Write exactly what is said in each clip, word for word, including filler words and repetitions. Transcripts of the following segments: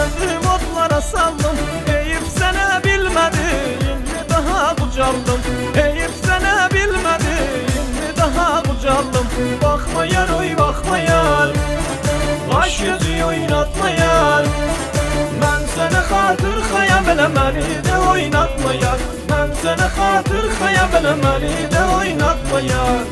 Özüm otlara saldım, eyip sene bilmedi, indi daha kucaldım. Eyip sene bilmedi, indi daha kucaldım. Bakma yar oy bakma yar, baş gözü oynatma yar. Ben sana hatır xaya belemeli de oynatma yar. Ben sana hatır xaya belemeli de oynatma yar.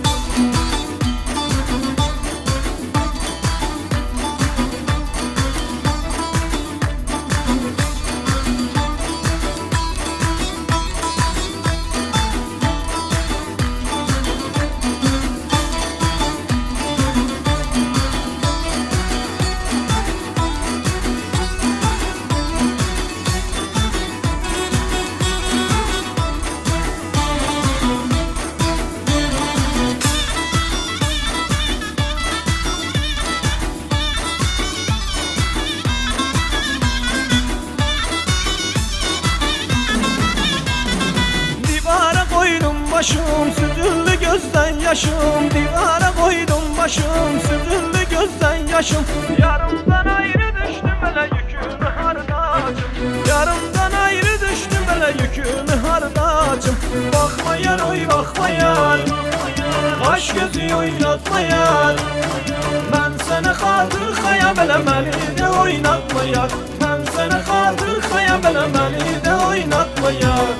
Başım süzüldü gözden yaşım, divara koydum başım, süzüldü gözden yaşım. Yarımdan ayrı düştüm hele yükümü hardacım, yarımdan ayrı düştüm hele yükümü hardacım. Bakma yar oy bakma yar, baş gözü oynatma yar. Ben sana hatır xaya belemeli de oynatma yar. Ben sana hatır xaya belemeli de oynatma yar.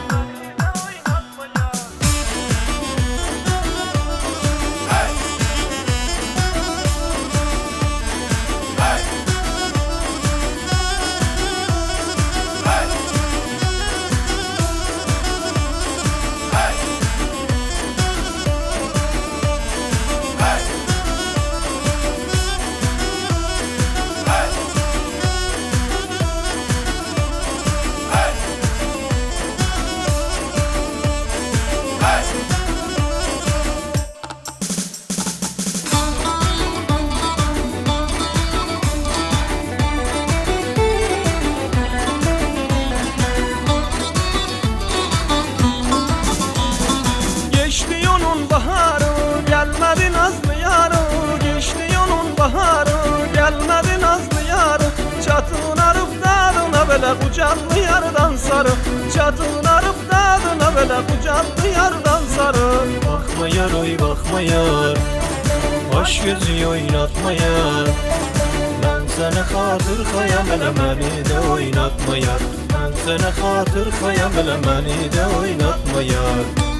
Gelmedi nazlı yarı, geçti yolun baharı. Gelmedi nazlı yarı, çatınarıp dağına böyle kucaklı yardan sarı. Çatınarıp dağına böyle kucaklı yardan sarı. Bakma yar oy bakma yar, baş gözü oynatma yar. Ben sana hatır xaya belemeli de oynatma yar. Ben sana hatır xaya belemeli de oynatma yar.